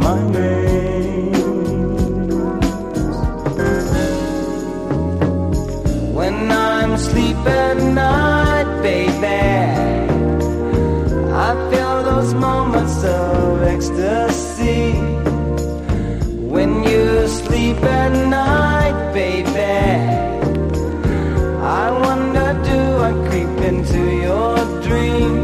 my name. When I'm asleep at night, baby, I feel those moments of ecstasy. When you sleep at night, baby, I wonder, do I creep into your dreams?